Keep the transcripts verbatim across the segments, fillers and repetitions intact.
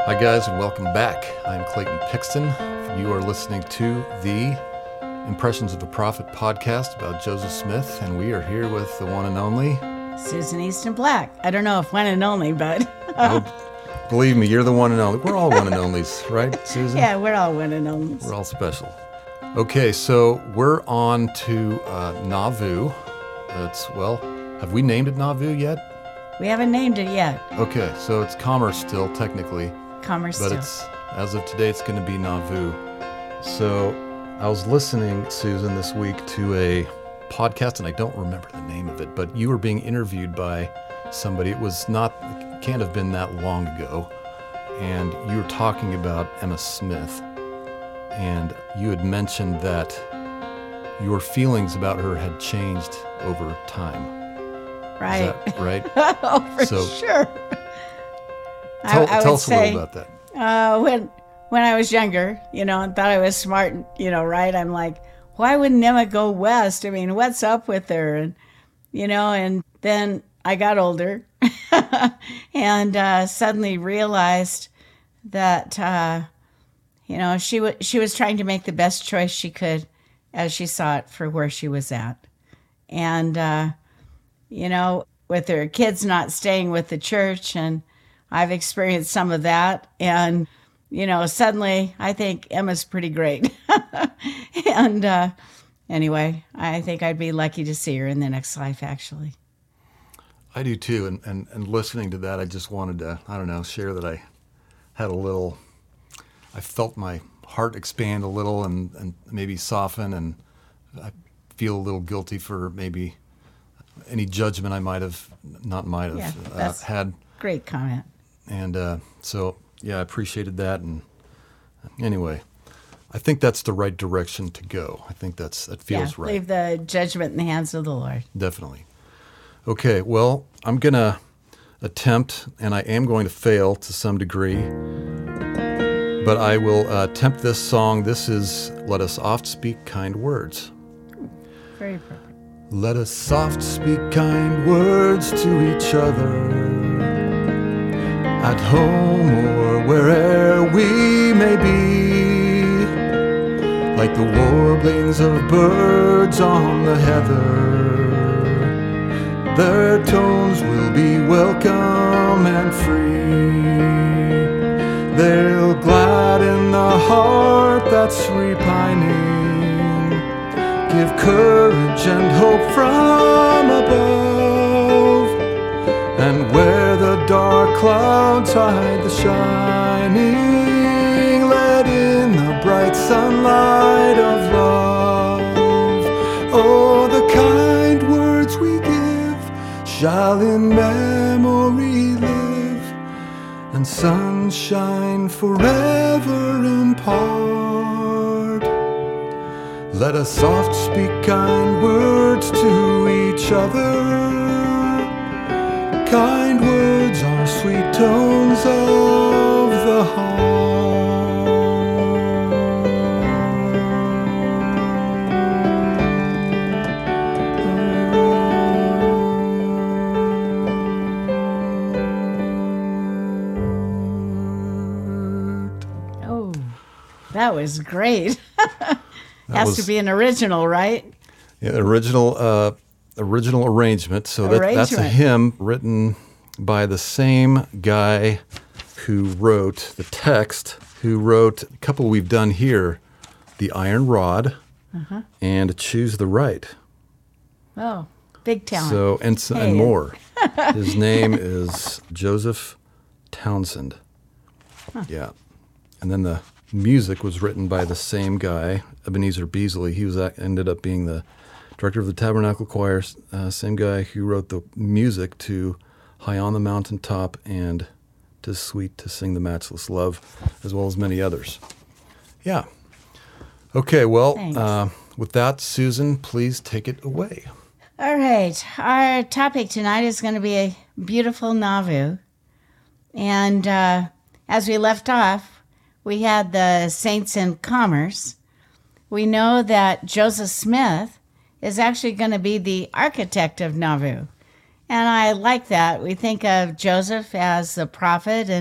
Hi guys, and welcome back. I'm Clayton Pixton. You are listening to the Impressions of a Prophet podcast about Joseph Smith, and we are here with the one and only Susan Easton Black. I don't know if one and only, but oh, believe me, you're the one and only. We're all one and onlys, right, Susan? Yeah, we're all one and onlys. We're all special. Okay, so we're on to uh, Nauvoo. It's, well, have we named it Nauvoo yet? We haven't named it yet. Okay, so it's Commerce still, technically. Commerce But still. it's, as of today, it's going to be Nauvoo. So I was listening, Susan, this week to a podcast, and I don't remember the name of it, but you were being interviewed by somebody. It was not, it can't have been that long ago. And you were talking about Emma Smith. And you had mentioned that your feelings about her had changed over time. Right. Is that right? Oh, for So- sure. Tell, I, I tell would us say, a little about that. Uh, when when I was younger, you know, and thought I was smart, you know, right? I'm like, why wouldn't Emma go west? I mean, what's up with her? And you know, and then I got older, and uh, suddenly realized that uh, you know she was she was trying to make the best choice she could, as she saw it, for where she was at, and uh, you know, with her kids not staying with the church, and I've experienced some of that, and you know, suddenly I think Emma's pretty great. and uh, anyway, I think I'd be lucky to see her in the next life, actually. I do too, and, and, and listening to that, I just wanted to, I don't know, share that I had a little, I felt my heart expand a little and, and maybe soften, and I feel a little guilty for maybe any judgment I might have, not might have, Yeah, uh, that's had. Great comment. And uh, so, yeah, I appreciated that. And anyway, I think that's the right direction to go. I think that's that feels yeah, right. Leave the judgment in the hands of the Lord. Definitely. Okay, well, I'm going to attempt, and I am going to fail to some degree, but I will uh, attempt this song. This is Let Us Oft Speak Kind Words. Very appropriate. Let us soft speak kind words to each other, at home or where'er we may be, like the warblings of birds on the heather. Their tones will be welcome and free. They'll gladden the heart that's repining, give courage and hope from above, and where the dark clouds hide the shining, let in the bright sunlight of love. Oh, the kind words we give shall in memory live, and sunshine forever impart. Let us soft speak kind words to each other. Kind words are sweet tones of the heart. Oh, that was great. That Has was- to be an original, right? Yeah, original, uh, original arrangement. So that, that's a Arrangement. hymn written by the same guy who wrote the text, who wrote a couple we've done here, The Iron Rod Uh-huh. and Choose the Right. Oh, big talent. So and s- Hey. and more. His name is Joseph Townsend. Yeah, and then the music was written by the same guy, Ebenezer Beasley. He was ac- ended up being the director of the Tabernacle Choir. Uh, same guy who wrote the music to "High on the Mountain Top" and "'Tis Sweet to Sing the Matchless Love," as well as many others. Yeah. Okay. Well, Thanks. uh, with that, Susan, please take it away. All right. Our topic tonight is going to be a beautiful Nauvoo. And uh, as we left off, we had the saints in commerce. We know that Joseph Smith is actually going to be the architect of Nauvoo. And I like that. We think of Joseph as the prophet, and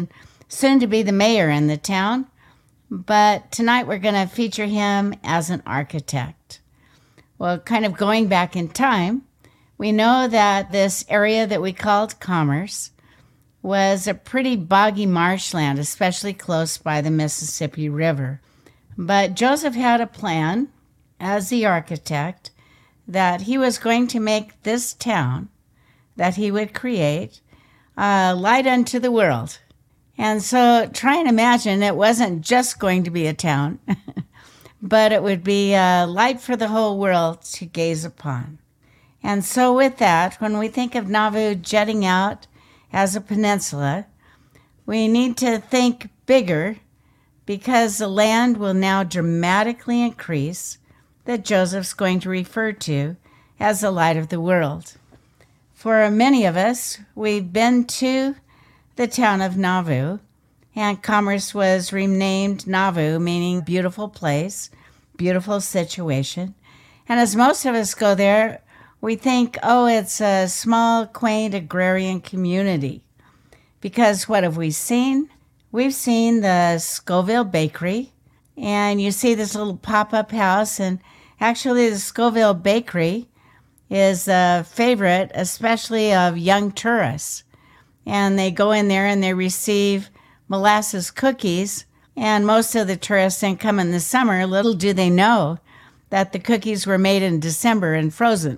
soon to be the mayor in the town. But tonight we're going to feature him as an architect. Well, kind of going back in time, we know that this area that we called Commerce was a pretty boggy marshland, especially close by the Mississippi River. But Joseph had a plan as the architect that he was going to make this town that he would create a light unto the world. And so try and imagine it wasn't just going to be a town, but it would be a light for the whole world to gaze upon. And so with that, when we think of Nauvoo jetting out as a peninsula, we need to think bigger because the land will now dramatically increase that Joseph's going to refer to as the light of the world. For many of us, we've been to the town of Nauvoo, and Commerce was renamed Nauvoo, meaning beautiful place, beautiful situation. And as most of us go there, we think, oh, it's a small, quaint agrarian community. Because what have we seen? We've seen the Scoville Bakery, and you see this little pop-up house, and actually the Scoville Bakery is a favorite, especially of young tourists. And they go in there and they receive molasses cookies, and most of the tourists then come in the summer. Little do they know that the cookies were made in December and frozen.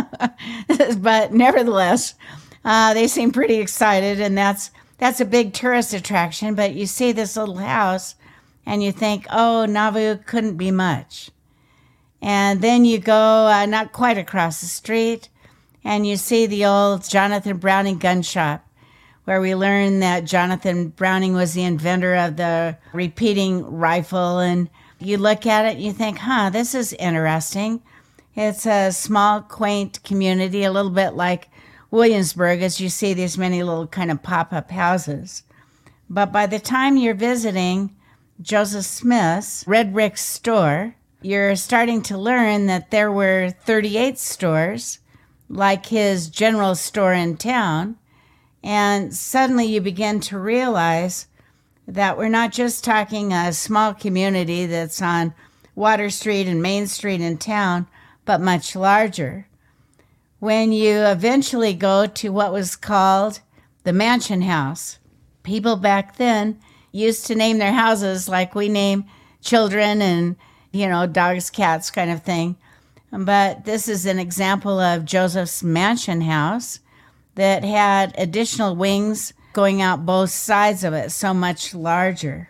But nevertheless, uh, they seem pretty excited, and that's that's a big tourist attraction. But you see this little house, and you think, oh, Nauvoo couldn't be much. And then you go uh, not quite across the street, and you see the old Jonathan Browning gun shop, where we learn that Jonathan Browning was the inventor of the repeating rifle. And you look at it and you think, huh, this is interesting. It's a small, quaint community, a little bit like Williamsburg, as you see these many little kind of pop-up houses. But by the time you're visiting Joseph Smith's Red Rick store, you're starting to learn that there were thirty-eight stores, like his general store in town. And suddenly you begin to realize that we're not just talking a small community that's on Water Street and Main Street in town, but much larger. When you eventually go to what was called the Mansion House, people back then used to name their houses like we name children and, you know, dogs, cats kind of thing. But this is an example of Joseph's Mansion House that had additional wings going out both sides of it, so much larger.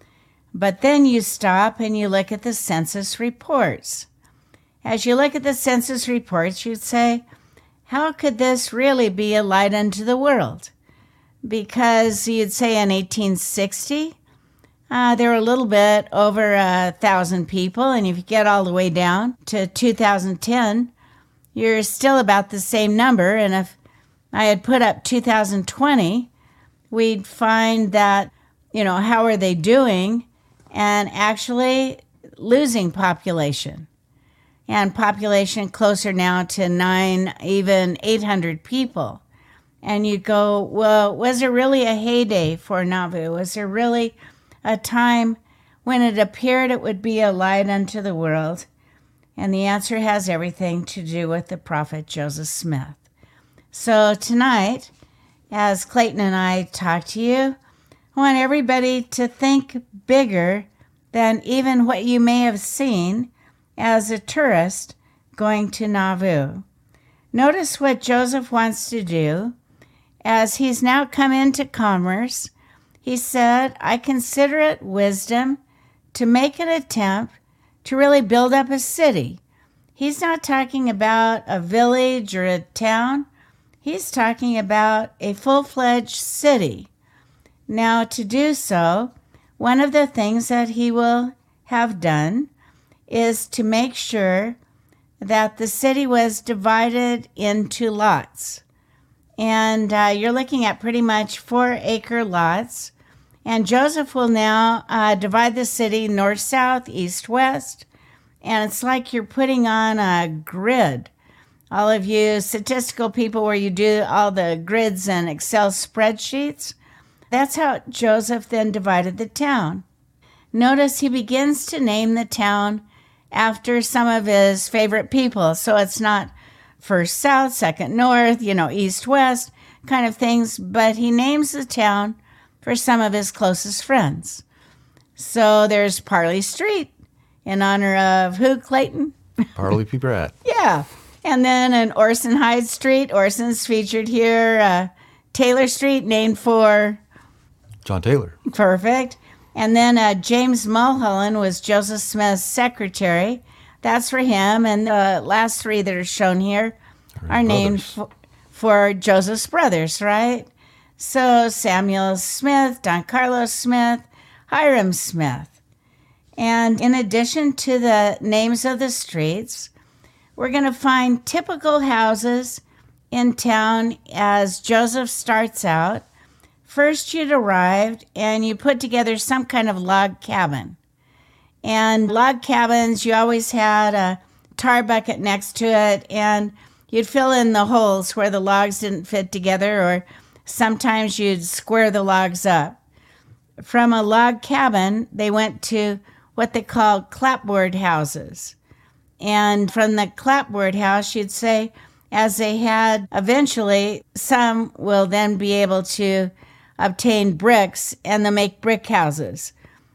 But then you stop and you look at the census reports. As you look at the census reports, you'd say, how could this really be a light unto the world? Because you'd say in eighteen sixty, uh, there were a little bit over a thousand people, and if you get all the way down to two thousand ten, you're still about the same number. And if I had put up two thousand twenty, we'd find that, you know, how are they doing? And actually losing population. And population closer now to nine, even eight hundred people. And you go, well, was there really a heyday for Nauvoo? Was there really a time when it appeared it would be a light unto the world? And the answer has everything to do with the prophet Joseph Smith. So tonight, as Clayton and I talk to you, I want everybody to think bigger than even what you may have seen as a tourist going to Nauvoo. Notice what Joseph wants to do. As he's now come into Commerce, he said, I consider it wisdom to make an attempt to really build up a city. He's not talking about a village or a town. He's talking about a full-fledged city. Now, to do so, one of the things that he will have done is to make sure that the city was divided into lots. And uh, you're looking at pretty much four-acre lots. And Joseph will now uh, divide the city north, south, east, west. And it's like you're putting on a grid. All of you statistical people where you do all the grids and Excel spreadsheets, That's how Joseph then divided the town. Notice he begins to name the town after some of his favorite people. So it's not first south, second north, you know, east, west kind of things, but he names the town for some of his closest friends. So there's Parley Street in honor of who, Clayton? Parley P. Pratt. Yeah. And then an Orson Hyde Street. Orson's featured here. Uh, Taylor Street, named for John Taylor. Perfect. And then uh, James Mulholland was Joseph Smith's secretary. That's for him. And the last three that are shown here are, are named f- for Joseph's brothers, right? So Samuel Smith, Don Carlos Smith, Hiram Smith. And in addition to the names of the streets, we're going to find typical houses in town as Joseph starts out. First, you'd arrived and you put together some kind of log cabin. And log cabins, you always had a tar bucket next to it, and you'd fill in the holes where the logs didn't fit together, or sometimes you'd square the logs up. From a log cabin, they went to what they called clapboard houses. And from the clapboard house, you'd say, as they had eventually, some will then be able to obtain bricks, and they'll make brick houses.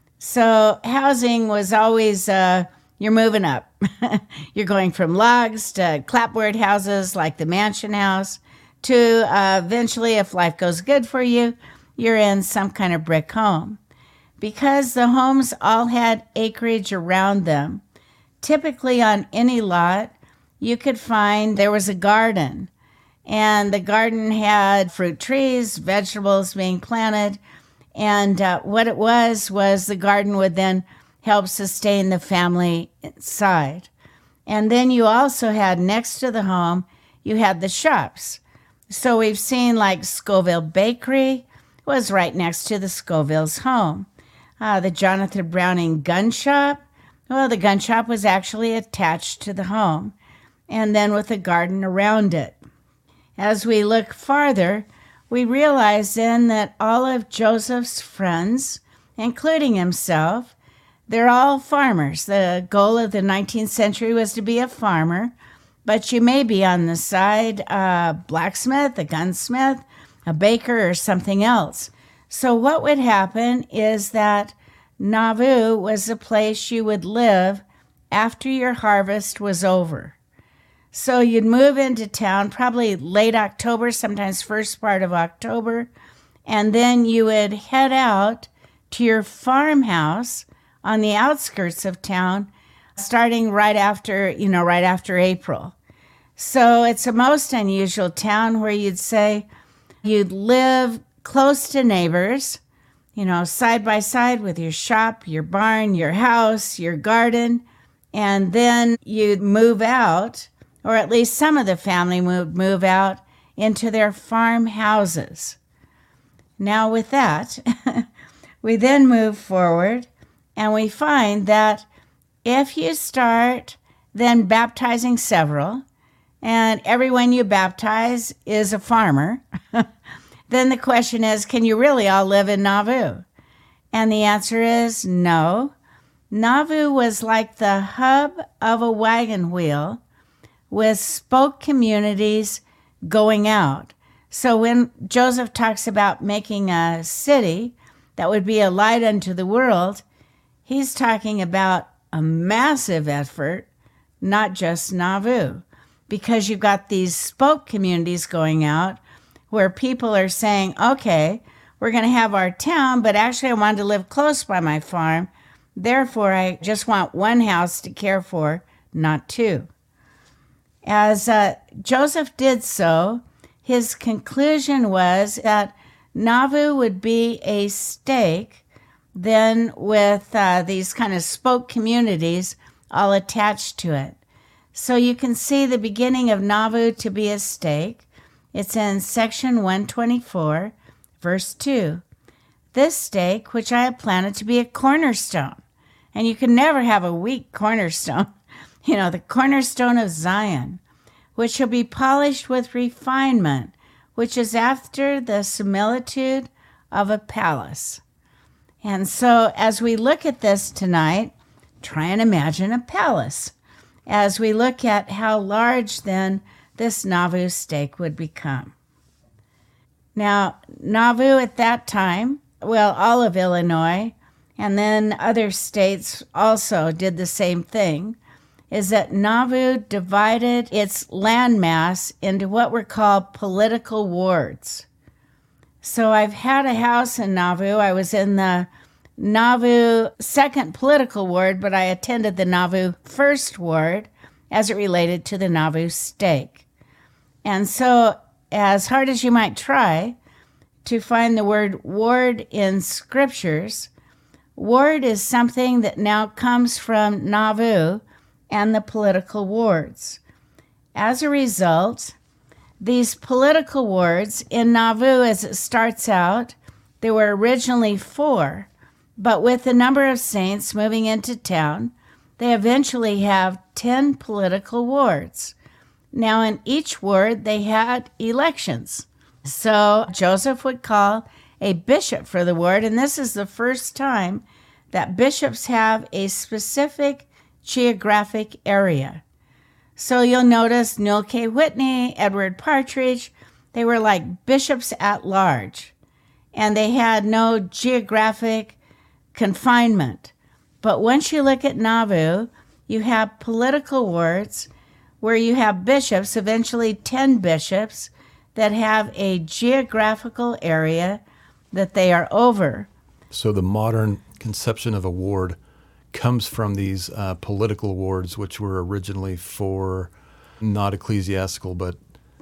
So housing was always, uh, you're moving up. You're going from logs to clapboard houses like the mansion house to uh, eventually, if life goes good for you, you're in some kind of brick home. Because the homes all had acreage around them, typically on any lot, you could find there was a garden. And the garden had fruit trees, vegetables being planted. And uh, what it was, was the garden would then help sustain the family inside. And then you also had, next to the home, you had the shops. So we've seen like Scoville Bakery was right next to the Scoville's home. Uh, the Jonathan Browning gun shop, well, the gun shop was actually attached to the home, and then with a garden around it. As we look farther, we realize then that all of Joseph's friends, including himself, they're all farmers. The goal of the nineteenth century was to be a farmer, but you may be on the side, a blacksmith, a gunsmith, a baker, or something else. So what would happen is that Nauvoo was the place you would live after your harvest was over. So you'd move into town probably late October, sometimes first part of October, and then you would head out to your farmhouse on the outskirts of town, starting right after, you know, right after April. So it's a most unusual town where you'd say you'd live close to neighbors, you know, side by side with your shop, your barn, your house, your garden, and then you'd move out, or at least some of the family would move out into their farmhouses. Now with that, we then move forward and we find that if you start then baptizing several, and everyone you baptize is a farmer, then the question is, can you really all live in Nauvoo? And the answer is no. Nauvoo was like the hub of a wagon wheel with spoke communities going out. So when Joseph talks about making a city that would be a light unto the world, he's talking about a massive effort, not just Nauvoo, because you've got these spoke communities going out where people are saying, okay, we're going to have our town, but actually I wanted to live close by my farm. Therefore, I just want one house to care for, not two. As uh, Joseph did so, his conclusion was that Nauvoo would be a stake, then with uh, these kind of spoke communities all attached to it. So you can see the beginning of Nauvoo to be a stake. It's in section one twenty-four, verse two. This stake, which I have planted to be a cornerstone. And you can never have a weak cornerstone. You know, the cornerstone of Zion, which shall be polished with refinement, which is after the similitude of a palace. And so as we look at this tonight, try and imagine a palace as we look at how large then this Nauvoo stake would become. Now, Nauvoo at that time, well, all of Illinois, and then other states also did the same thing, is that Nauvoo divided its landmass into what were called political wards. So I've had a house in Nauvoo. I was in the Nauvoo second political ward, but I attended the Nauvoo first ward as it related to the Nauvoo stake. And so, as hard as you might try to find the word ward in scriptures, ward is something that now comes from Nauvoo and the political wards. As a result, these political wards in Nauvoo, as it starts out, there were originally four, but with the number of saints moving into town, they eventually have ten political wards. Now, in each ward, they had elections. So Joseph would call a bishop for the ward, and this is the first time that bishops have a specific geographic area. So you'll notice Newell K. Whitney, Edward Partridge, they were like bishops at large, and they had no geographic confinement. But once you look at Nauvoo, you have political wards where you have bishops, eventually ten bishops, that have a geographical area that they are over. So the modern conception of a ward comes from these uh, political wards, which were originally for not ecclesiastical, but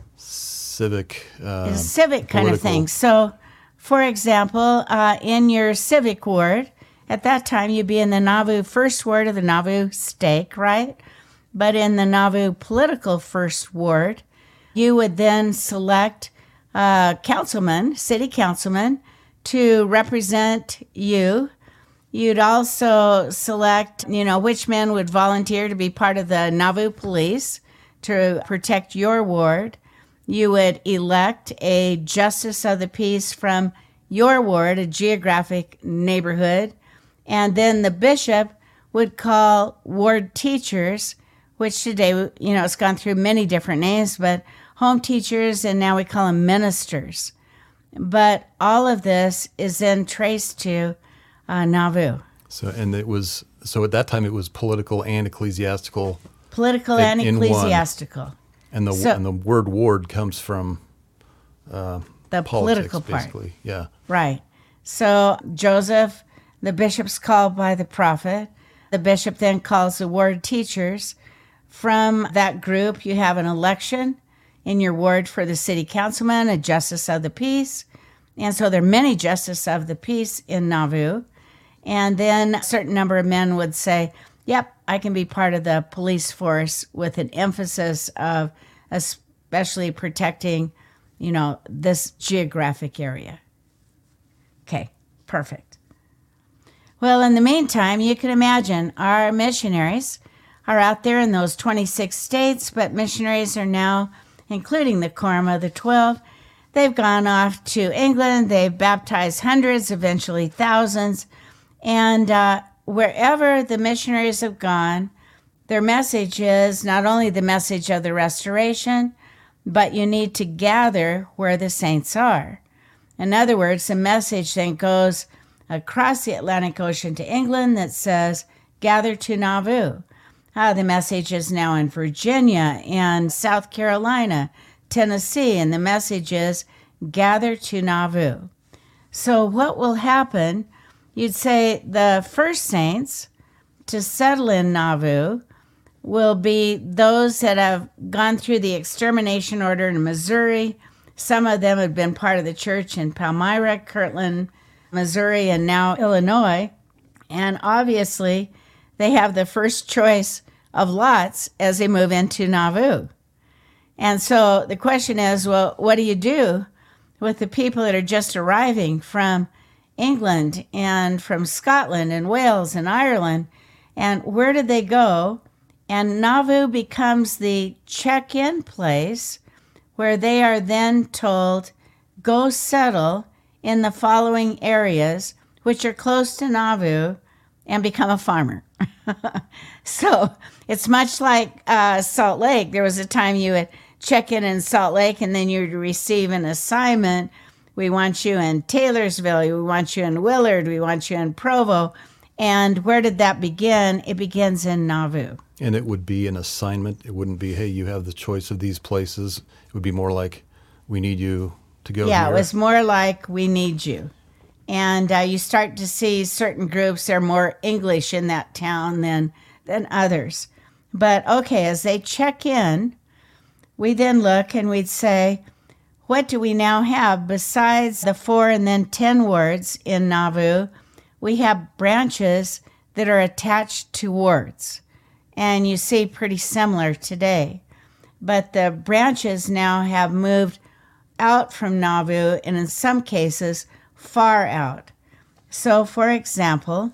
civic. Uh, civic kind political. of thing. So, for example, uh, in your civic ward, at that time you'd be in the Nauvoo first ward of the Nauvoo stake, right? But in the Nauvoo political first ward, you would then select a councilman, city councilman, to represent you. You'd also select, you know, which men would volunteer to be part of the Nauvoo police to protect your ward. You would elect a justice of the peace from your ward, a geographic neighborhood, and then the bishop would call ward teachers, which today, you know, it's gone through many different names, but home teachers, and now we call them ministers. But all of this is then traced to uh, Nauvoo. So, and it was, so at that time it was political and ecclesiastical. Political in, and in ecclesiastical. One. And the so, and the word ward comes from uh, the politics, political part. Basically. Yeah. Right. So Joseph, the bishop's called by the prophet. The bishop then calls the ward teachers. From that group, you have an election in your ward for the city councilman, a justice of the peace. And so there are many justices of the peace in Nauvoo. And then a certain number of men would say, yep, I can be part of the police force, with an emphasis of especially protecting, you know, this geographic area. Okay, perfect. Well, in the meantime, you can imagine our missionaries are out there in those twenty-six states, but missionaries are now, including the Quorum of the Twelve, they've gone off to England. They've baptized hundreds, eventually thousands. And uh, wherever the missionaries have gone, their message is not only the message of the restoration, but you need to gather where the saints are. In other words, the message then goes across the Atlantic Ocean to England that says, gather to Nauvoo. Uh, the message is now in Virginia and South Carolina, Tennessee, and the message is, gather to Nauvoo. So what will happen, you'd say the first saints to settle in Nauvoo will be those that have gone through the extermination order in Missouri. Some of them have been part of the church in Palmyra, Kirtland, Missouri, and now Illinois. And obviously, they have the first choice of lots as they move into Nauvoo. And so the question is, well, what do you do with the people that are just arriving from England and from Scotland and Wales and Ireland? And where did they go? And Nauvoo becomes the check-in place where they are then told, go settle in the following areas, which are close to Nauvoo, and become a farmer. So it's much like uh, Salt Lake. There was a time you would check in in Salt Lake, and then you'd receive an assignment. We want you in Taylorsville. We want you in Willard. We want you in Provo. And where did that begin? It begins in Nauvoo. And it would be an assignment. It wouldn't be, hey, you have the choice of these places. It would be more like, we need you to go Yeah, here. it was more like, we need you. And uh, you start to see certain groups are more English in that town than, than others. But okay, as they check in, we then look and we'd say, what do we now have besides the four and then ten words in Nauvoo? We have branches that are attached to words. And you see pretty similar today. But the branches now have moved out from Nauvoo, and in some cases, far out. So, for example,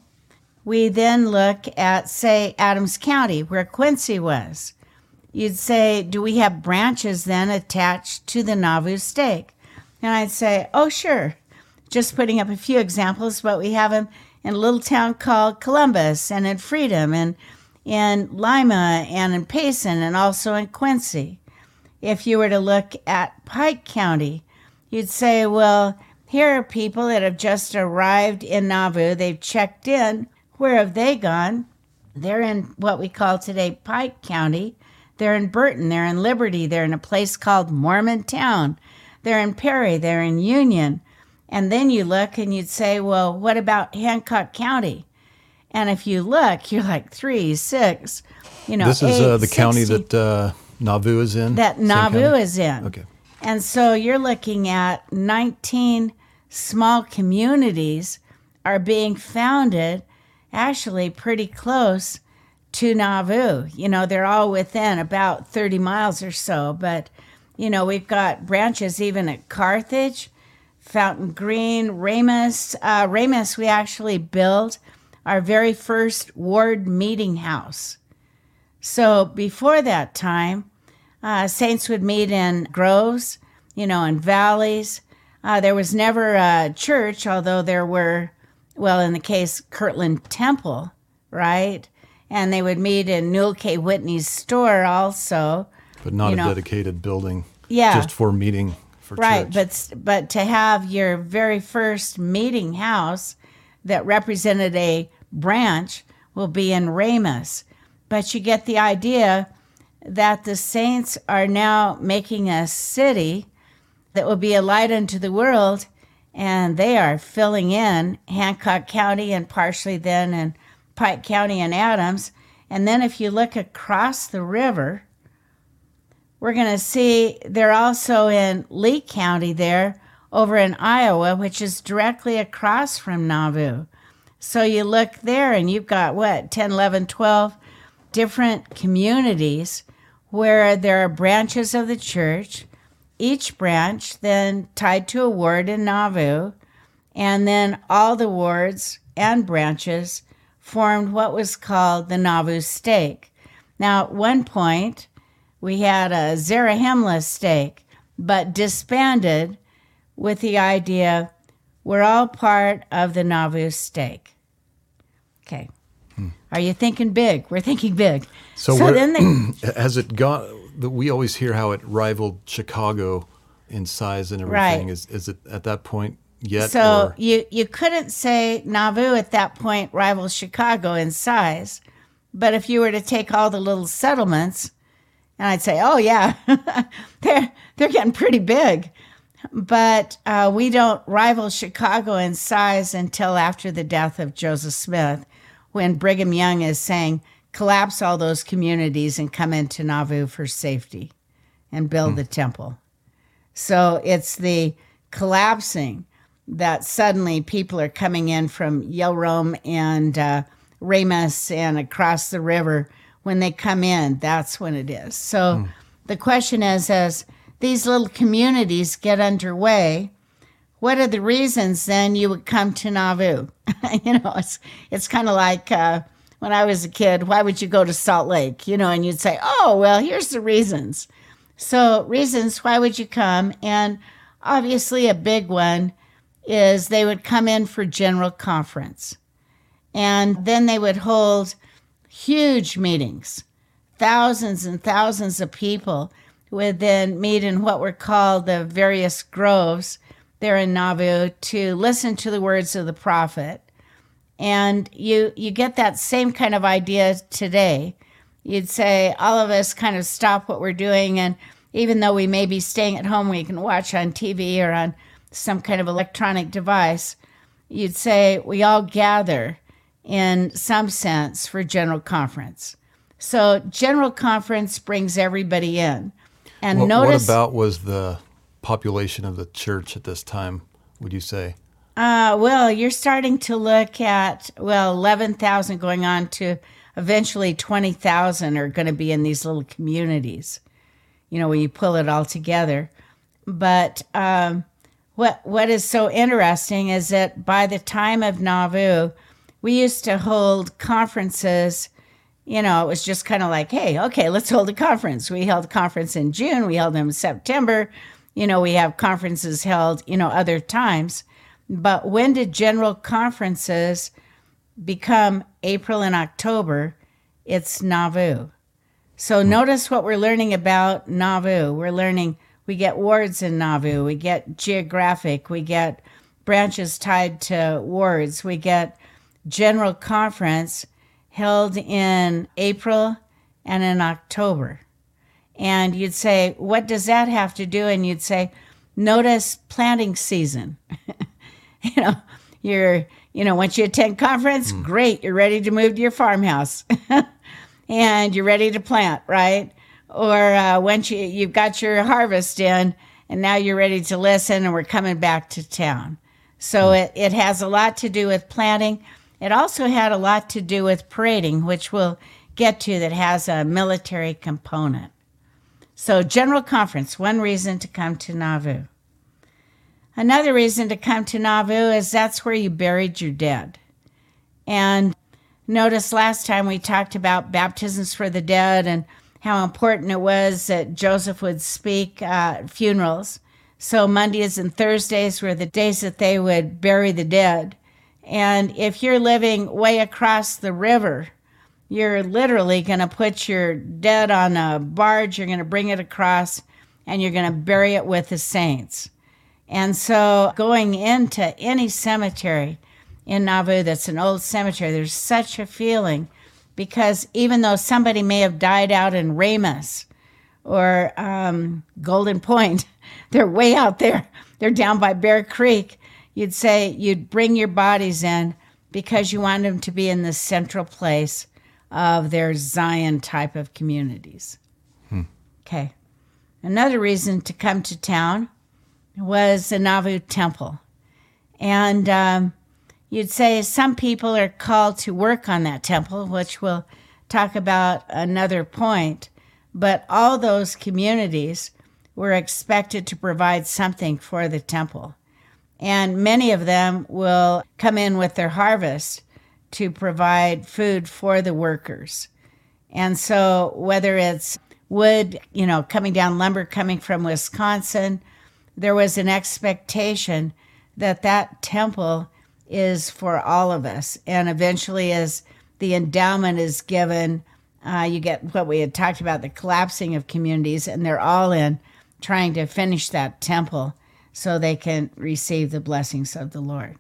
we then look at, say, Adams County, where Quincy was. You'd say, do we have branches then attached to the Nauvoo stake? And I'd say, oh, sure. Just putting up a few examples, but we have them in a little town called Columbus, and in Freedom, and in Lima, and in Payson, and also in Quincy. If you were to look at Pike County, you'd say, well, here are people that have just arrived in Nauvoo. They've checked in. Where have they gone? They're in what we call today Pike County. They're in Burton. They're in Liberty. They're in a place called Mormontown. They're in Perry. They're in Union. And then you look and you'd say, well, what about Hancock County? And if you look, you're like three, six, you know, This is eight, uh, the county sixty, that uh, Nauvoo is in? that Same Nauvoo county? is in. Okay. And so you're looking at nineteen small communities are being founded actually pretty close to Nauvoo. You know, they're all within about thirty miles or so. But, you know, we've got branches even at Carthage, Fountain Green, Ramus. Uh, Ramus, we actually built our very first ward meeting house. So before that time, uh, saints would meet in groves, you know, in valleys. Uh, there was never a church, although there were, well, in the case, Kirtland Temple, right? And they would meet in Newell K. Whitney's store also. But not you a know. dedicated building Yeah. just for meeting for Right, church. but but to have your very first meeting house that represented a branch will be in Ramus. But you get the idea that the saints are now making a city that will be a light unto the world, and they are filling in Hancock County and partially then in Pike County and Adams. And then if you look across the river, we're going to see they're also in Lee County there over in Iowa, which is directly across from Nauvoo. So you look there and you've got, what, ten, eleven, twelve different communities where there are branches of the church, each branch then tied to a ward in Nauvoo, and then all the wards and branches formed what was called the Nauvoo stake. Now, at one point, we had a Zarahemla stake, but disbanded with the idea we're all part of the Nauvoo stake. Okay. Hmm. Are you thinking big? We're thinking big. So, so where, then they, has it got, we always hear how it rivaled Chicago in size and everything. Right. Is is it at that point yet? So or? you, you couldn't say Nauvoo at that point rivals Chicago in size, but if you were to take all the little settlements, and I'd say, oh yeah, they're they're getting pretty big, but uh, we don't rival Chicago in size until after the death of Joseph Smith, when Brigham Young is saying, collapse all those communities and come into Nauvoo for safety and build hmm. the temple. So it's the collapsing that suddenly people are coming in from Yale Rome and uh, Ramus and across the river. When they come in, that's when it is. So hmm. the question is, as these little communities get underway, what are the reasons then you would come to Nauvoo? you know, it's it's kind of like uh, when I was a kid, why would you go to Salt Lake? You know, and you'd say, oh, well, here's the reasons. So reasons, why would you come? And obviously a big one is they would come in for general conference. And then they would hold huge meetings. Thousands and thousands of people would then meet in what were called the various groves there in Nauvoo to listen to the words of the prophet. And you you get that same kind of idea today. You'd say all of us kind of stop what we're doing, and even though we may be staying at home, we can watch on T V or on some kind of electronic device, you'd say we all gather in some sense for general conference. So general conference brings everybody in. And what, notice, what about was the population of the church at this time, would you say? Uh, well, you're starting to look at, well, eleven thousand going on to eventually twenty thousand are going to be in these little communities, you know, when you pull it all together. But um, what what is so interesting is that by the time of Nauvoo, we used to hold conferences. You know, it was just kind of like, hey, okay, let's hold a conference. We held a conference in June. We held them in September. You know, we have conferences held, you know, other times. But when did general conferences become April and October? It's Nauvoo. So notice what we're learning about Nauvoo. We're learning we get wards in Nauvoo. We get geographic. We get branches tied to wards. We get general conference held in April and in October. And you'd say, what does that have to do? And you'd say, notice planting season. You know, you're, you know, once you attend conference, mm. great, you're ready to move to your farmhouse and you're ready to plant, right? Or uh, once you, you've got your harvest in and now you're ready to listen and we're coming back to town. So mm. it, it has a lot to do with planting. It also had a lot to do with parading, which we'll get to, that has a military component. So general conference, one reason to come to Nauvoo. Another reason to come to Nauvoo is that's where you buried your dead. And notice last time we talked about baptisms for the dead and how important it was that Joseph would speak uh, funerals. So Mondays and Thursdays were the days that they would bury the dead. And if you're living way across the river, you're literally going to put your dead on a barge, you're going to bring it across, and you're going to bury it with the saints. And so going into any cemetery in Nauvoo that's an old cemetery, there's such a feeling, because even though somebody may have died out in Ramus or um, Golden Point, they're way out there, they're down by Bear Creek, you'd say you'd bring your bodies in because you want them to be in the central place of their Zion type of communities. Hmm. Okay. Another reason to come to town was the Nauvoo Temple. And um, you'd say some people are called to work on that temple, which we'll talk about another point. But all those communities were expected to provide something for the temple. And many of them will come in with their harvest to provide food for the workers. And so whether it's wood, you know, coming down, lumber coming from Wisconsin, there was an expectation that that temple is for all of us. And eventually, as the endowment is given, uh, you get what we had talked about, the collapsing of communities, and they're all in trying to finish that temple so they can receive the blessings of the Lord.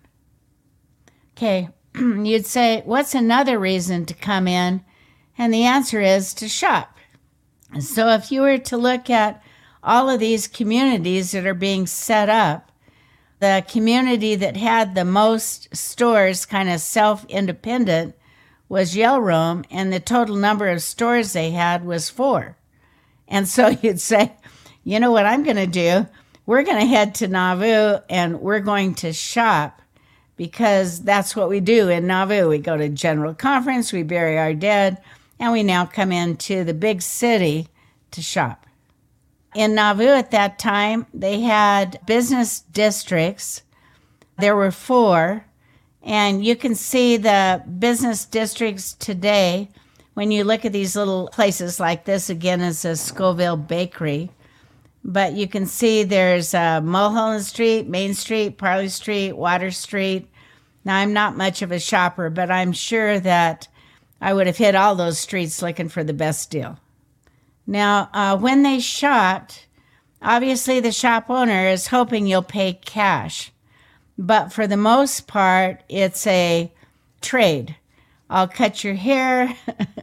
Okay, you'd say, what's another reason to come in? And the answer is to shop. So if you were to look at all of these communities that are being set up, the community that had the most stores, kind of self-independent, was Yellowroom, and the total number of stores they had was four. And so you'd say, you know what I'm going to do? We're going to head to Nauvoo, and we're going to shop, because that's what we do in Nauvoo. We go to general conference, we bury our dead, and we now come into the big city to shop. In Nauvoo at that time, they had business districts. There were four, and you can see the business districts today. When you look at these little places like this, again, is a Scoville Bakery. but you can see there's uh, Mulholland Street, Main Street, Parley Street, Water Street. Now, I'm not much of a shopper, but I'm sure that I would have hit all those streets looking for the best deal. Now, uh, when they shopped, obviously the shop owner is hoping you'll pay cash. But for the most part, it's a trade. I'll cut your hair.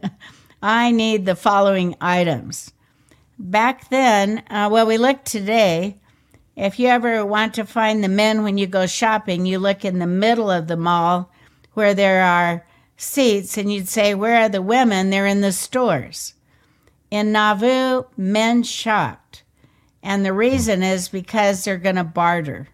I need the following items. Back then, uh, well, we look today. If you ever want to find the men when you go shopping, you look in the middle of the mall where there are seats, and you'd say, where are the women? They're in the stores. In Nauvoo, men shopped. And the reason is because they're going to barter.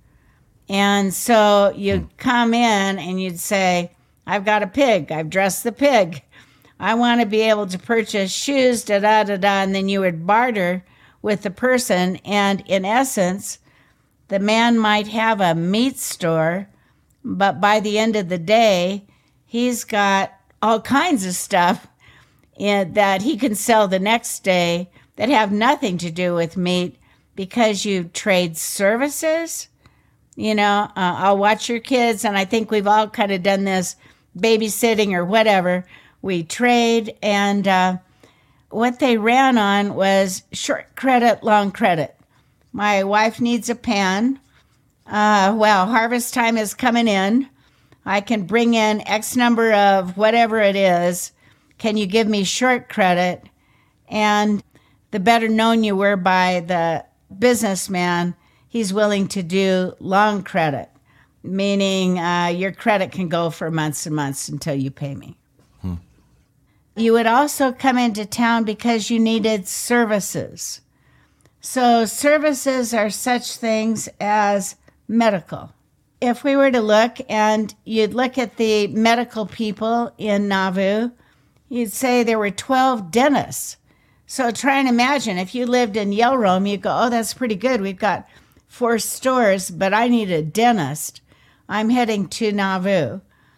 And so you'd come in and you'd say, I've got a pig. I've dressed the pig. I want to be able to purchase shoes, da-da-da-da. And then you would barter with the person. And in essence, the man might have a meat store, but by the end of the day, he's got all kinds of stuff in, that he can sell the next day that have nothing to do with meat because you trade services. You know, uh, I'll watch your kids, and I think we've all kind of done this, babysitting or whatever. We trade, and uh, what they ran on was short credit, long credit. My wife needs a pen. Uh, well, harvest time is coming in. I can bring in X number of whatever it is. Can you give me short credit? And the better known you were by the businessman, he's willing to do long credit, meaning uh, your credit can go for months and months until you pay me. Hmm. You would also come into town because you needed services. So services are such things as medical. If we were to look, and you'd look at the medical people in Nauvoo, you'd say there were twelve dentists. So try and imagine if you lived in Yellowrome, you go, oh, that's pretty good. We've got four stores, but I need a dentist. I'm heading to Nauvoo.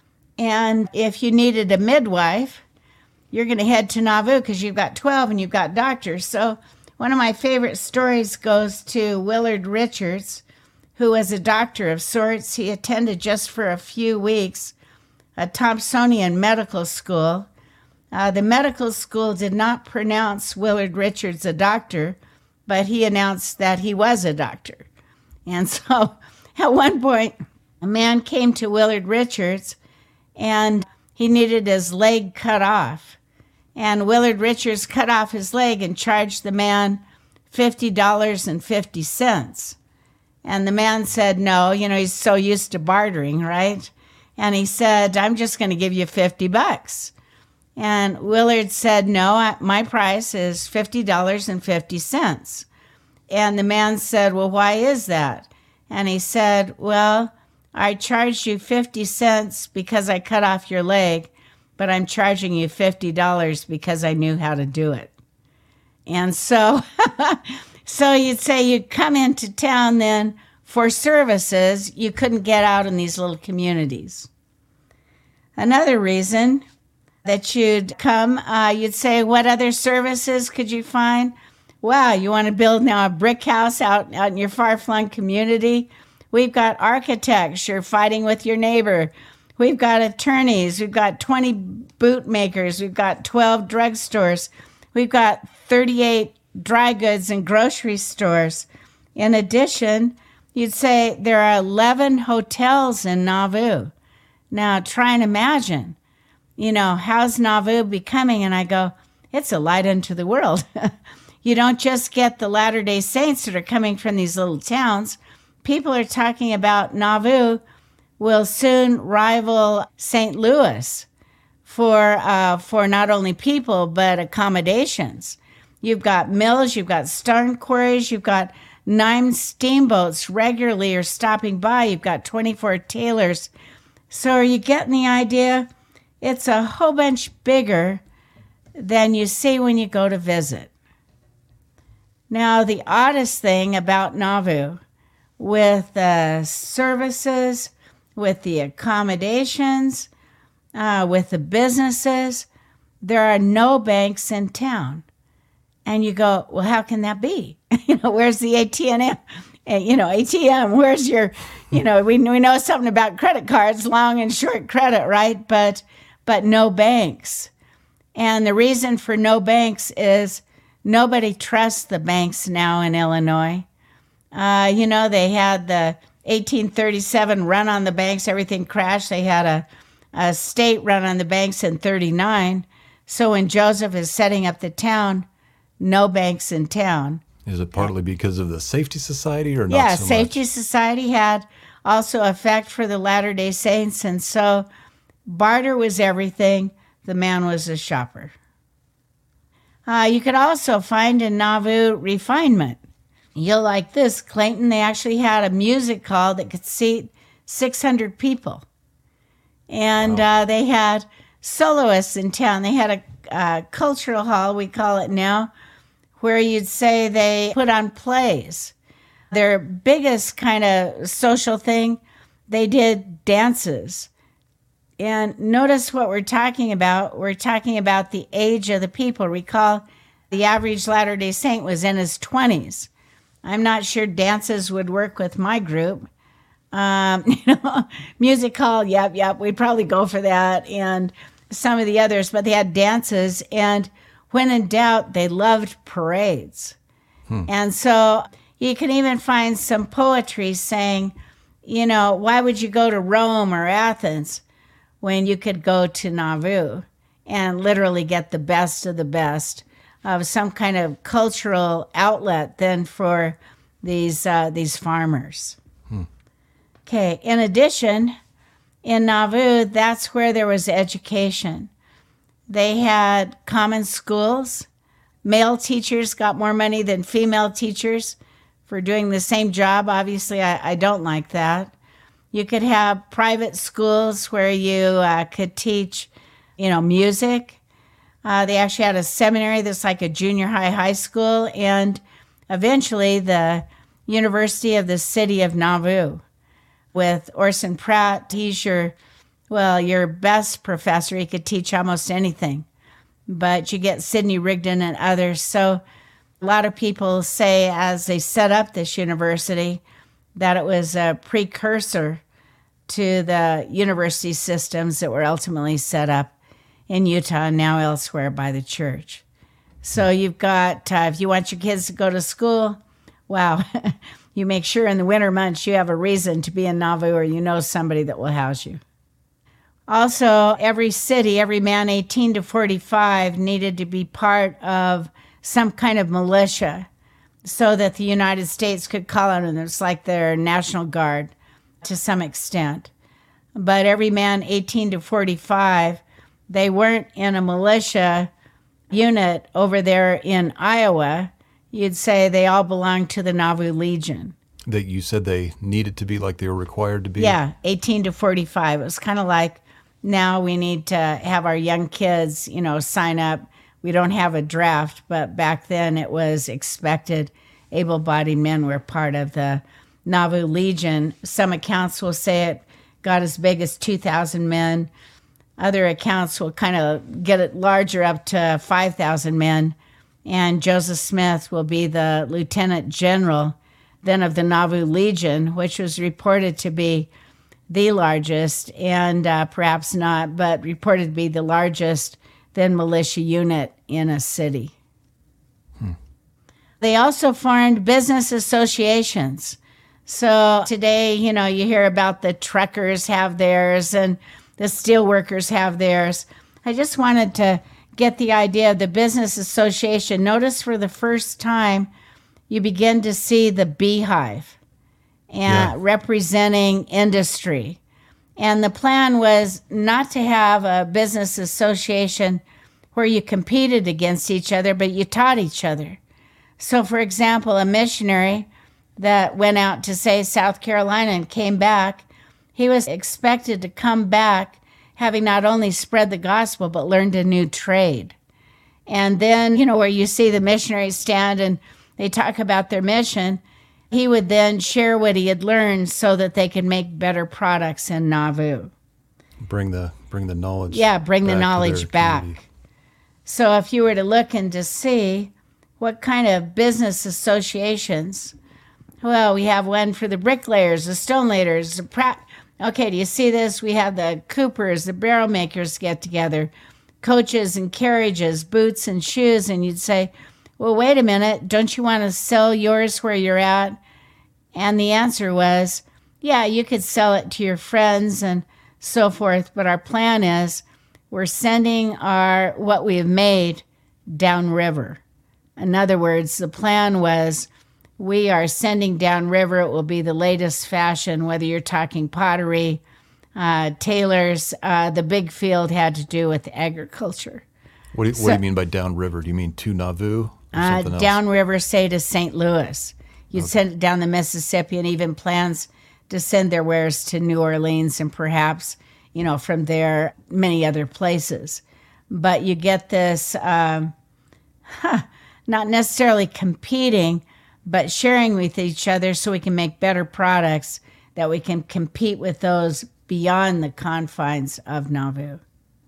And if you needed a midwife, you're going to head to Nauvoo because you've got twelve and you've got doctors. So one of my favorite stories goes to Willard Richards, who was a doctor of sorts. He attended just for a few weeks a Thompsonian medical school. Uh, the medical school did not pronounce Willard Richards a doctor, but he announced that he was a doctor. And so at one point, a man came to Willard Richards, and he needed his leg cut off. And Willard Richards cut off his leg and charged the man fifty dollars and fifty cents. And the man said, no, you know, he's so used to bartering, right? And he said, I'm just going to give you fifty bucks. And Willard said, no, my price is fifty dollars and fifty cents. And the man said, well, why is that? And he said, well, I charged you fifty cents because I cut off your leg, but I'm charging you fifty dollars because I knew how to do it. And so, so you'd say you'd come into town then for services you couldn't get out in these little communities. Another reason that you'd come, uh, you'd say, what other services could you find? Wow, you want to build now a brick house out, out in your far-flung community? We've got architects. You're fighting with your neighbor. We've got attorneys. We've got twenty boot makers. We've got twelve drugstores. We've got thirty-eight dry goods and grocery stores. In addition, you'd say there are eleven hotels in Nauvoo. Now, try and imagine, you know, how's Nauvoo becoming? And I go, it's a light unto the world. You don't just get the Latter-day Saints that are coming from these little towns. People are talking about Nauvoo will soon rival Saint Louis for uh, for not only people, but accommodations. You've got mills, you've got stone quarries, you've got nine steamboats regularly are stopping by. You've got twenty-four tailors. So are you getting the idea? It's a whole bunch bigger than you see when you go to visit. Now, the oddest thing about Nauvoo, with the services, with the accommodations, uh, with the businesses, there are no banks in town. And you go, well, how can that be? You know, where's the A T M? And, you know, A T M, where's your, you know, we we know something about credit cards, long and short credit, right? But but no banks. And the reason for no banks is nobody trusts the banks now in Illinois. Uh, you know, they had the eighteen thirty-seven run on the banks, everything crashed. They had a, a state run on the banks in thirty-nine. So when Joseph is setting up the town, no banks in town. Is it partly because of the Safety Society or not yeah, so much? Safety Society had also effect for the Latter-day Saints, and so barter was everything. The man was a shopper. Uh, you could also find in Nauvoo refinement. You'll like this, Clayton. They actually had a music hall that could seat six hundred people. And Wow. uh, they had soloists in town. They had a, a cultural hall, we call it now, where you'd say they put on plays. Their biggest kind of social thing, they did dances. And notice what we're talking about. We're talking about the age of the people. Recall the average Latter-day Saint was in his twenties. I'm not sure dances would work with my group. Um, you know, music hall, yep, yep, we'd probably go for that. And some of the others, but they had dances. And when in doubt, they loved parades. Hmm. And so you can even find some poetry saying, you know, why would you go to Rome or Athens when you could go to Nauvoo and literally get the best of the best of some kind of cultural outlet then for these uh, these farmers. Hmm. Okay, in addition, in Nauvoo, that's where there was education. They had common schools. Male teachers got more money than female teachers for doing the same job. Obviously, I, I don't like that. You could have private schools where you uh, could teach, you know, music. Uh, they actually had a seminary that's like a junior high, high school, and eventually the University of the City of Nauvoo with Orson Pratt. He's your, well, your best professor. He could teach almost anything. But you get Sidney Rigdon and others. So a lot of people say as they set up this university that it was a precursor to the university systems that were ultimately set up in Utah and now elsewhere by the church. So you've got, uh, if you want your kids to go to school, wow, you make sure in the winter months you have a reason to be in Nauvoo or you know somebody that will house you. Also, every city, every man eighteen to forty-five needed to be part of some kind of militia so that the United States could call on them. It's like their National Guard to some extent. But every man eighteen to forty-five, they weren't in a militia unit over there in Iowa. You'd say they all belonged to the Nauvoo Legion. That you said they needed to be like they were required to be? Yeah, eighteen to forty-five. It was kind of like now we need to have our young kids, you know, sign up. We don't have a draft, but back then it was expected able-bodied men were part of the Nauvoo Legion. Some accounts will say it got as big as two thousand men. Other accounts will kind of get it larger up to five thousand men. And Joseph Smith will be the lieutenant general then of the Nauvoo Legion, which was reported to be the largest, and uh, perhaps not, but reported to be the largest then militia unit in a city. Hmm. They also formed business associations. So today, you know, you hear about the truckers have theirs and the steel workers have theirs. I just wanted to get the idea of the business association. Notice for the first time, you begin to see the beehive and yeah. representing industry. And the plan was not to have a business association where you competed against each other, but you taught each other. So, for example, a missionary that went out to, say, South Carolina and came back, he was expected to come back having not only spread the gospel, but learned a new trade. And then, you know, where you see the missionaries stand and they talk about their mission, he would then share what he had learned so that they could make better products in Nauvoo. Bring the bring the knowledge. Yeah, bring the knowledge back. Community. So if you were to look and to see, what kind of business associations? Well, we have one for the bricklayers, the stonelayers, the pra- okay, do you see this? We have the coopers, the barrel makers get together, coaches and carriages, boots and shoes, and you'd say, well, wait a minute, don't you want to sell yours where you're at? And the answer was, yeah, you could sell it to your friends and so forth, but our plan is we're sending our what we have made downriver. In other words, the plan was we are sending downriver. It will be the latest fashion, whether you're talking pottery, uh, tailors. Uh, the big field had to do with agriculture. What do you, what So- do you mean by downriver? Do you mean to Nauvoo or Uh, something else? downriver, say to Saint Louis. You'd send it down the Mississippi, and even plans to send their wares to New Orleans and perhaps, you know, from there, many other places. But you get this, um, huh, not necessarily competing, but sharing with each other so we can make better products that we can compete with those beyond the confines of Nauvoo.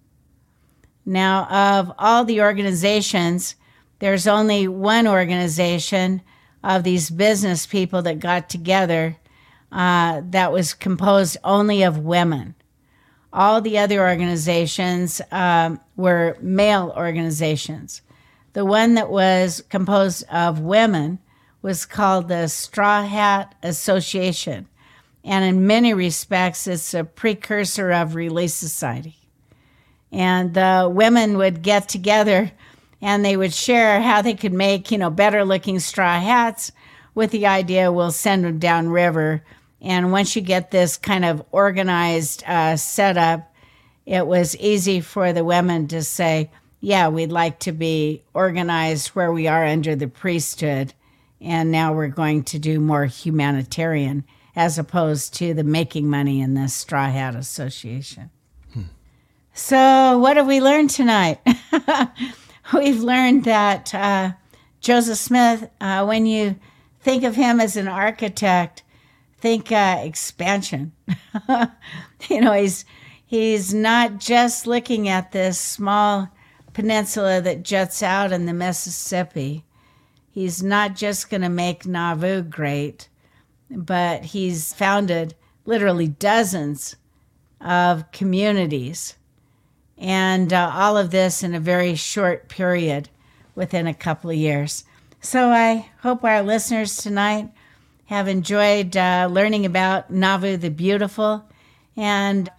Now, of all the organizations, there's only one organization of these business people that got together uh, that was composed only of women. All the other organizations um, were male organizations. The one that was composed of women was called the Straw Hat Association. And in many respects, it's a precursor of Relief Society. And the women would get together and they would share how they could make, you know, better looking straw hats with the idea we'll send them downriver. And once you get this kind of organized uh, setup, it was easy for the women to say, yeah, we'd like to be organized where we are under the priesthood. And now we're going to do more humanitarian as opposed to the making money in the Straw Hat Association. Hmm. So what have we learned tonight? We've learned that uh, Joseph Smith, uh, when you think of him as an architect, think uh, expansion. You know, he's he's not just looking at this small peninsula that juts out in the Mississippi. He's not just going to make Nauvoo great, but he's founded literally dozens of communities. And uh, all of this in a very short period within a couple of years. So I hope our listeners tonight have enjoyed uh, learning about Nauvoo the Beautiful. And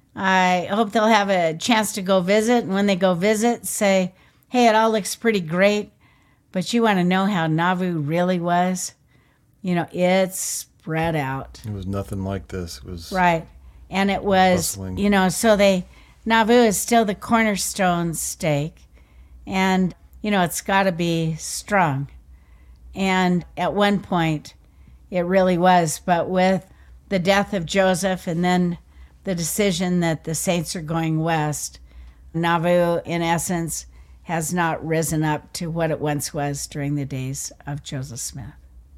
I hope they'll have a chance to go visit. And when they go visit, say, hey, it all looks pretty great, but you want to know how Nauvoo really was? You know, it's spread out. It was nothing like this. It was Right. And it was, bustling. you know, so they, Nauvoo is still the cornerstone stake. And, you know, it's got to be strong. And at one point, it really was. But with the death of Joseph and then the decision that the saints are going west, Nauvoo, in essence, has not risen up to what it once was during the days of Joseph Smith.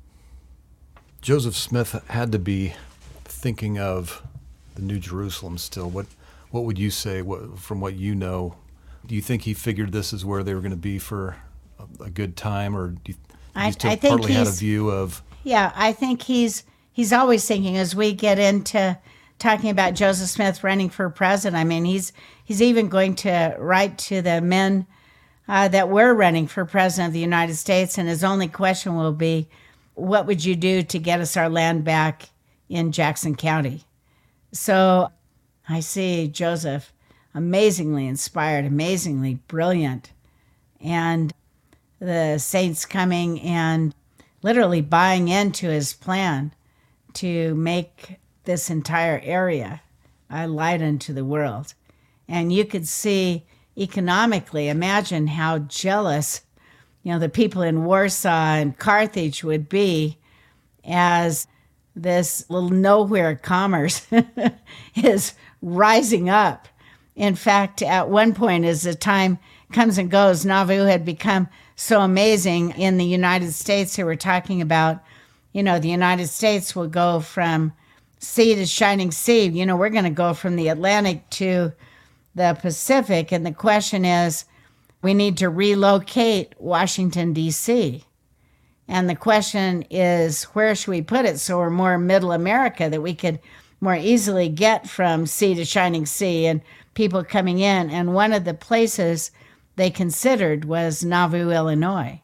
Joseph Smith had to be thinking of the New Jerusalem still. What what would you say, what, from what you know? Do you think he figured this is where they were going to be for a, a good time, or do you, do I- you still I think partly had a he's- view of, Yeah, I think he's he's always thinking as we get into talking about Joseph Smith running for president. I mean, he's he's even going to write to the men uh, that were running for president of the United States, and his only question will be, what would you do to get us our land back in Jackson County? So I see Joseph amazingly inspired, amazingly brilliant, and the saints coming and literally buying into his plan to make this entire area a light unto the world. And you could see economically, imagine how jealous, you know, the people in Warsaw and Carthage would be as this little nowhere commerce is rising up. In fact, at one point, as the time comes and goes, Nauvoo had become so amazing in the United States. They were talking about, you know, the United States will go from sea to shining sea. You know, we're going to go from the Atlantic to the Pacific. And the question is, we need to relocate Washington, D C And the question is, where should we put it so we're more middle America, that we could more easily get from sea to shining sea and people coming in. And one of the places they considered was Nauvoo, Illinois.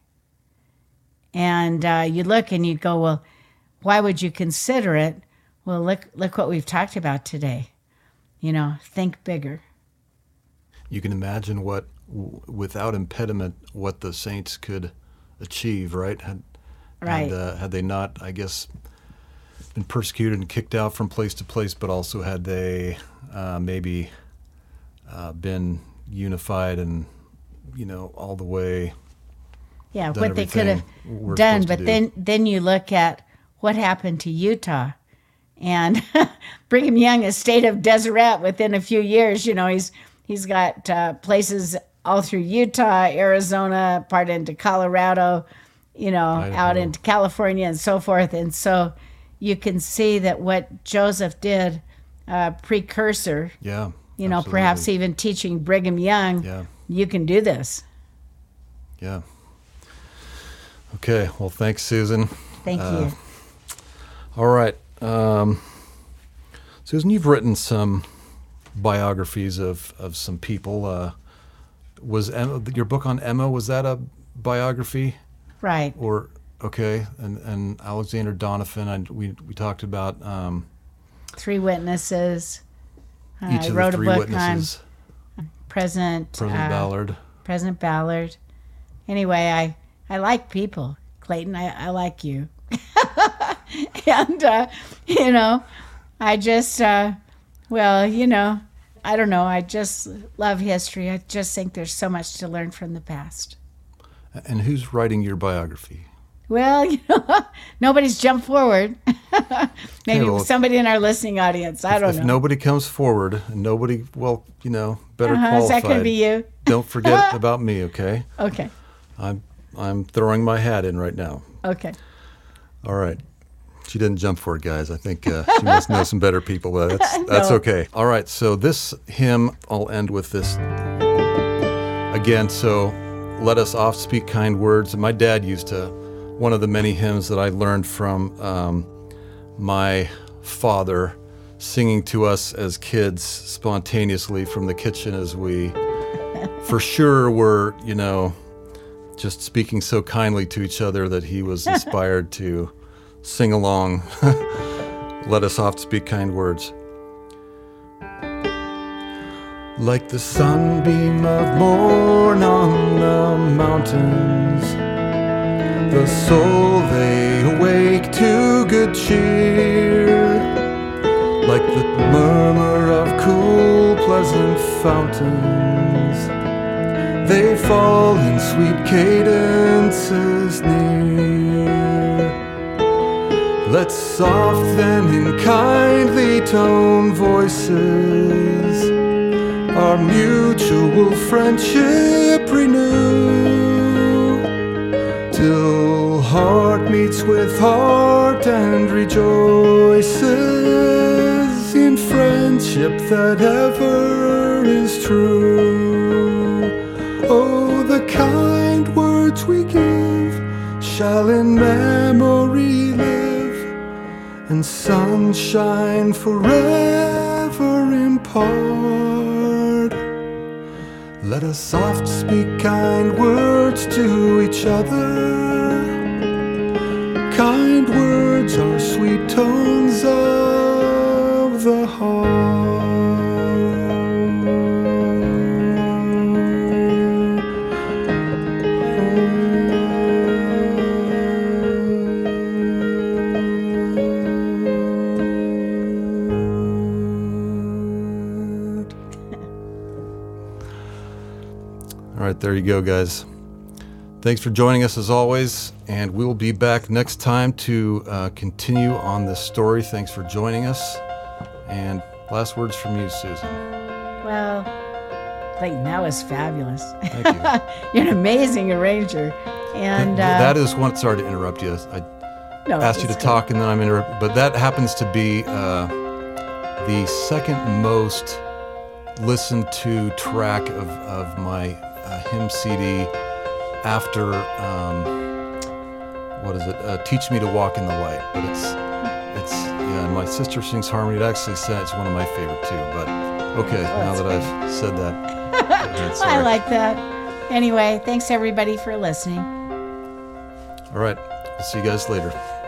And uh, you look and you go, well, why would you consider it? Well, look, look what we've talked about today. You know, think bigger. You can imagine what, w- without impediment, what the saints could achieve, right? Had, Right. Had, uh, had they not, I guess, been persecuted and kicked out from place to place, but also had they uh, maybe uh, been unified and, you know, all the way. Yeah, done what they could have everything we're done. supposed to But do. then, then you look at what happened to Utah. And Brigham Young, a state of Deseret within a few years, you know, he's he's got uh, places all through Utah, Arizona, part into Colorado, you know, Idaho. out into California and so forth. And so you can see that what Joseph did, uh, precursor, Yeah. you know, absolutely. perhaps even teaching Brigham Young, Yeah. you can do this. Yeah. Okay. Well, thanks, Susan. Thank Uh, you. All right. Um, Susan, you've written some biographies of, of some people. Uh, was Emma, your book on Emma, was that a biography? Right. Or, okay. And, and Alexander Donovan, I, we, we talked about um, Three witnesses. Uh, each I of wrote the three a book witnesses. on President President uh, Ballard. President Ballard. Anyway, I, I like people. Clayton, I, I like you. and, uh, you know, I just, uh, well, you know, I don't know. I just love history. I just think there's so much to learn from the past. And who's writing your biography? Well, you know, nobody's jumped forward. Maybe well, somebody in our listening audience. I don't if know. nobody comes forward and nobody, well, you know, better Uh-huh. Is qualified. that going to be you? Don't forget about me, okay? Okay. I'm I'm throwing my hat in right now. Okay. All right. She didn't jump for it, guys. I think uh, she must know some better people. Uh, That's that's No. okay. All right. So this hymn, I'll end with this again. So let us oft speak kind words. My dad used to, one of the many hymns that I learned from um, my father, singing to us as kids spontaneously from the kitchen as we, for sure, were, you know, just speaking so kindly to each other that he was inspired to sing along. Let us oft speak kind words. Like the sunbeam of morn on the mountains, the soul they awake to good cheer. Like the murmur of cool, pleasant fountains, they fall in sweet cadences near. Let soft then in kindly tone voices our mutual friendship renew, till heart meets with heart and rejoices in friendship that ever is true. Oh, the kind words we give shall in memory live, and sunshine forever impart. Let us oft speak kind words to each other. Kind words are sweet tones of the heart. All right, there you go, guys. Thanks for joining us as always, and we'll be back next time to uh, continue on this story. Thanks for joining us. And last words from you, Susan. Well, Clayton, that was fabulous. Thank you. You're an amazing arranger. And Th- uh, that is one. Sorry to interrupt you. I no, asked you to it's talk, and then I'm interrupted. But that happens to be uh, the second most listened to track of, of my uh, hymn C D after, um, what is it? Uh, Teach Me to Walk in the Light. But it's, it's yeah, and my sister sings harmony. It actually it's one of my favorite too. But okay, Oh, now that's that funny. I've said that, that's all I right. like that. Anyway, thanks everybody for listening. All right, I'll see you guys later.